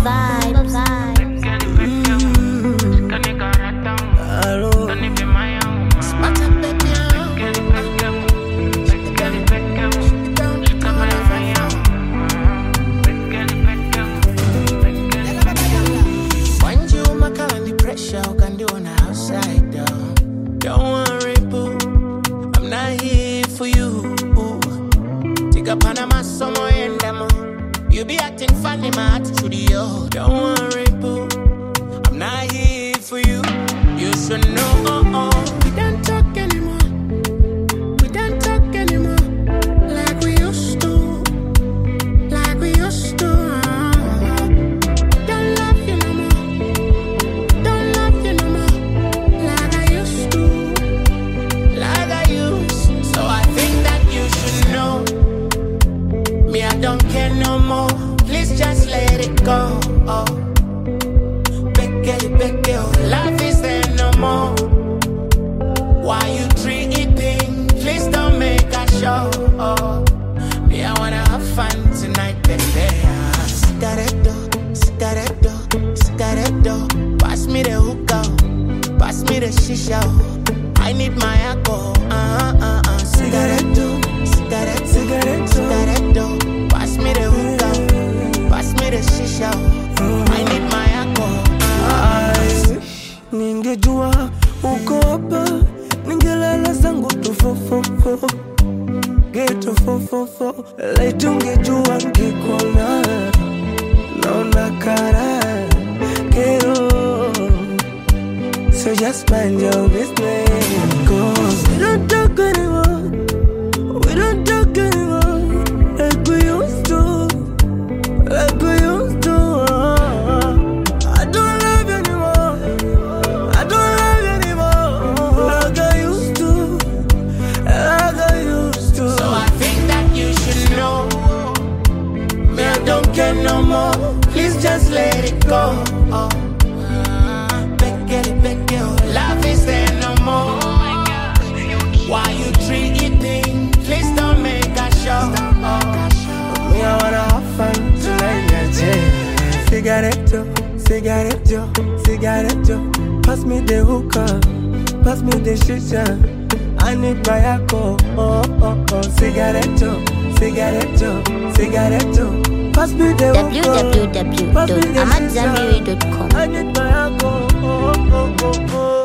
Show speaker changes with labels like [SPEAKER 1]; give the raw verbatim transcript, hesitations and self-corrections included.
[SPEAKER 1] vibes.
[SPEAKER 2] Panama somewhere in them. You be acting funny, my attitude, yo. Don't worry, boo. I'm not here for you. You should know. Oh, oh. We don't talk anymore. We don't talk anymore. Like we used to. Like we used to. Don't love you no more. Don't love you no more. Like I used to. Like I used to. So I think that you should know. Me, I don't care no more. Please just let it go. Oh, Becky, Becky, oh, life is there no more. Why you treating? Please don't make a show. Oh, me, I wanna have fun tonight, baby. Cigaretto, cigaretto, cigaretto. Pass me the hookah, pass me the shisha. I need my alcohol. Uh uh uh. Cigaretto, cigaretto, cigaretto, cigaretto. Pass me the hookah, pass me the shisha. I need my alcohol.
[SPEAKER 3] I ningejua uko hapa, ningelala zangu tu fofofo, geto fofofo. Laiti ungejua ngekuona, naona kara kero. So just mind your business, 'cause we don't talk anymore. We don't talk anymore. Like we used to, like we used to. I don't love you anymore. I don't love you anymore. Like I used to, like I used to.
[SPEAKER 2] So I think that you should know. Me, I don't care no more. Please just let it go. Oh, Becky, Becky, oh, love is there no more. Why you treating? Please don't make a show. Oh.
[SPEAKER 3] Me, I wanna have fun tonight, yeah. Cigaretto, cigaretto, cigaretto. Pass me the hookah, pass me the shisha. I need my alcohol. Oh, oh, oh. Cigaretto, cigaretto, cigaretto. Pass me the hookah,
[SPEAKER 1] w w w dot amadzamiri dot com.
[SPEAKER 3] I need my alcohol. Oh, oh, oh, oh.